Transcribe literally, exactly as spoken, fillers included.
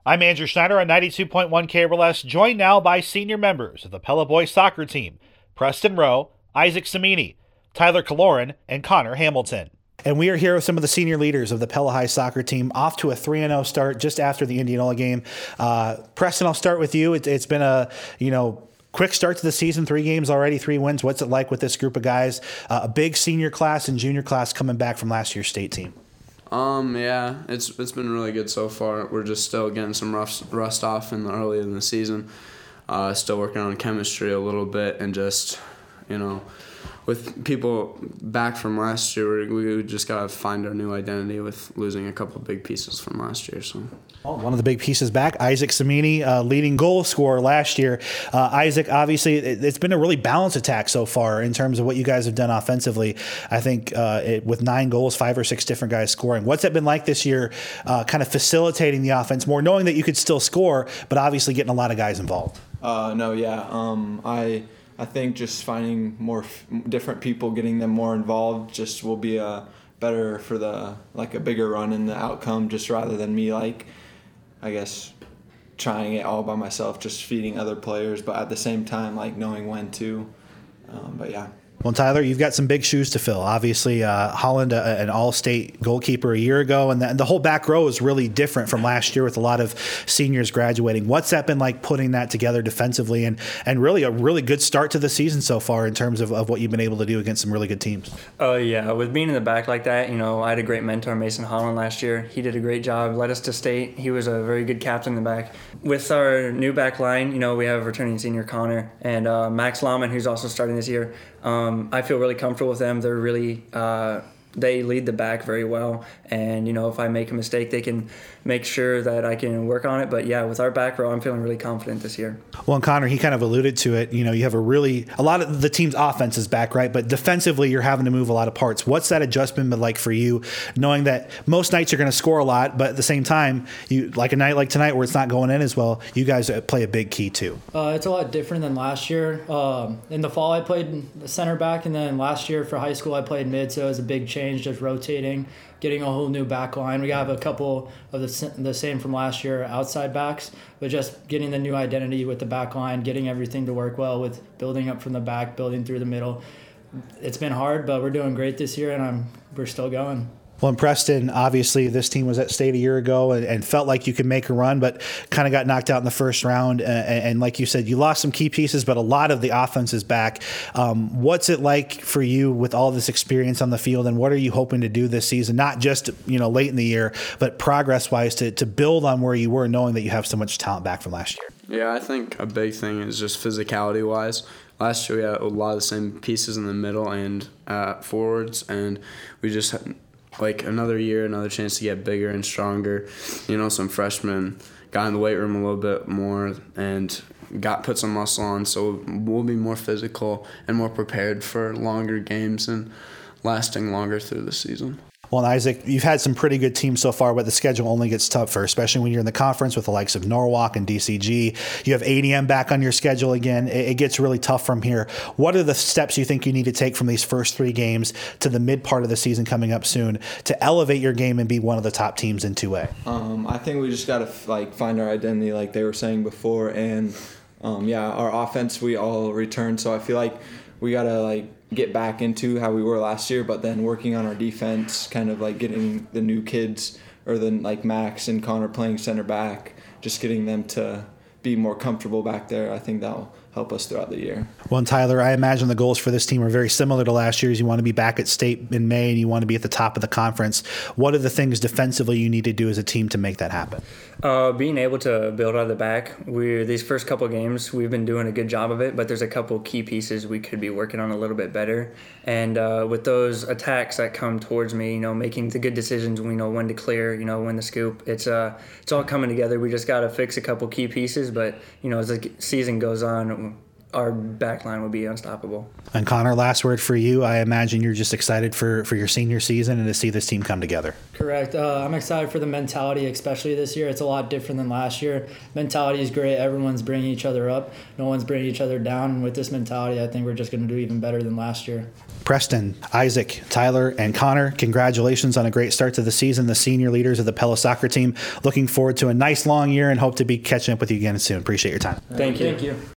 I'm Andrew Schneider on ninety-two point one K R L S, joined now by senior members of the Pella Boys soccer team, Preston Rowe, Isaac Samini, Tyler Kaloran, and Connor Hamilton. And we are here with some of the senior leaders of the Pella High soccer team, off to a three and oh start just after the Indianola game. Uh, Preston, I'll start with you. It, it's been a, you know, quick start to the season, three games already, three wins. What's it like with this group of guys? Uh, a big senior class and junior class coming back from last year's state team. Um, yeah, it's it's been really good so far. We're just still getting some rust, rust off in the early in the season. Uh, still working on chemistry a little bit, and just, you know, with people back from last year, we, we just gotta find our new identity with losing a couple big pieces from last year. So. Well, one of the big pieces back, Isaac Samini, uh, leading goal scorer last year. Uh, Isaac, obviously, it, it's been a really balanced attack so far in terms of what you guys have done offensively. I think uh, it, with nine goals, five or six different guys scoring. What's it been like this year, uh, kind of facilitating the offense more, knowing that you could still score, but obviously getting a lot of guys involved? Uh, no, yeah. Um, I I think just finding more f- different people, getting them more involved, just will be a better for the like a bigger run in the outcome. Just rather than me like. I guess, trying it all by myself, just feeding other players, but at the same time, like, knowing when to. Um, but, yeah. Well, Tyler, you've got some big shoes to fill. Obviously, uh, Holland, uh, an all-state goalkeeper a year ago, and the, and the whole back row is really different from last year with a lot of seniors graduating. What's that been like putting that together defensively, and, and really a really good start to the season so far in terms of, of what you've been able to do against some really good teams? Oh, uh, yeah. With being in the back like that, you know, I had a great mentor, Mason Holland, last year. He did a great job, led us to state. He was a very good captain in the back. With our new back line, you know, we have returning senior Connor and uh, Max Lahman, who's also starting this year. Um, I feel really comfortable with them. They're really uh, they lead the back very well, and you know, if I make a mistake, they can make sure that I can work on it. But yeah, with our back row, I'm feeling really confident this year. Well, and Connor, he kind of alluded to it. You know, you have a really a lot of the team's offense is back, right? But defensively, you're having to move a lot of parts. What's that adjustment been like for you, knowing that most nights you're going to score a lot, but at the same time, you like a night like tonight where it's not going in as well, you guys play a big key too. Uh, it's a lot different than last year. Um, in the fall, I played center back, and then last year for high school, I played mid, so it was a big change, just rotating, getting a whole new back line. We have a couple of the, the same from last year outside backs, but just getting the new identity with the back line, getting everything to work well with building up from the back, building through the middle. It's been hard, but we're doing great this year, and I'm we're still going. Well, in Preston, obviously this team was at state a year ago and, and felt like you could make a run, but kind of got knocked out in the first round. And, and like you said, you lost some key pieces, but a lot of the offense is back. Um, what's it like for you with all this experience on the field, and what are you hoping to do this season? Not just, you know, late in the year, but progress-wise to, to build on where you were, knowing that you have so much talent back from last year. Yeah, I think a big thing is just physicality-wise. Last year we had a lot of the same pieces in the middle and uh, forwards, and we just had, like another year, another chance to get bigger and stronger. You know, some freshmen got in the weight room a little bit more and got put some muscle on, so we'll be more physical and more prepared for longer games and lasting longer through the season. Well, Isaac, you've had some pretty good teams so far, but the schedule only gets tougher, especially when you're in the conference with the likes of Norwalk and D C G. You have A D M back on your schedule again. It, it gets really tough from here. What are the steps you think you need to take from these first three games to the mid part of the season coming up soon to elevate your game and be one of the top teams in two A? Um, I think we just got to like find our identity, like they were saying before, and um, yeah, our offense we all returned, so I feel like we got to like get back into how we were last year, but then working on our defense, kind of like getting the new kids or then like Max and Connor playing center back, just getting them to be more comfortable back there. I think that'll help us throughout the year. Well, and Tyler, I imagine the goals for this team are very similar to last year's. You want to be back at state in May and you want to be at the top of the conference. What are the things defensively you need to do as a team to make that happen? Uh, being able to build out of the back. We these first couple of games, we've been doing a good job of it, but there's a couple key pieces we could be working on a little bit better. And uh, with those attacks that come towards me, you know, making the good decisions, we know when to clear, you know, when to scoop. It's uh, it's all coming together. We just got to fix a couple key pieces, but, you know, as the season goes on, our back line would be unstoppable. And Connor, last word for you. I imagine you're just excited for, for your senior season and to see this team come together. Correct. Uh, I'm excited for the mentality, especially this year. It's a lot different than last year. Mentality is great. Everyone's bringing each other up. No one's bringing each other down. And with this mentality, I think we're just going to do even better than last year. Preston, Isaac, Tyler, and Connor, congratulations on a great start to the season. The senior leaders of the Pella soccer team. Looking forward to a nice long year and hope to be catching up with you again soon. Appreciate your time. Thank you. Thank you.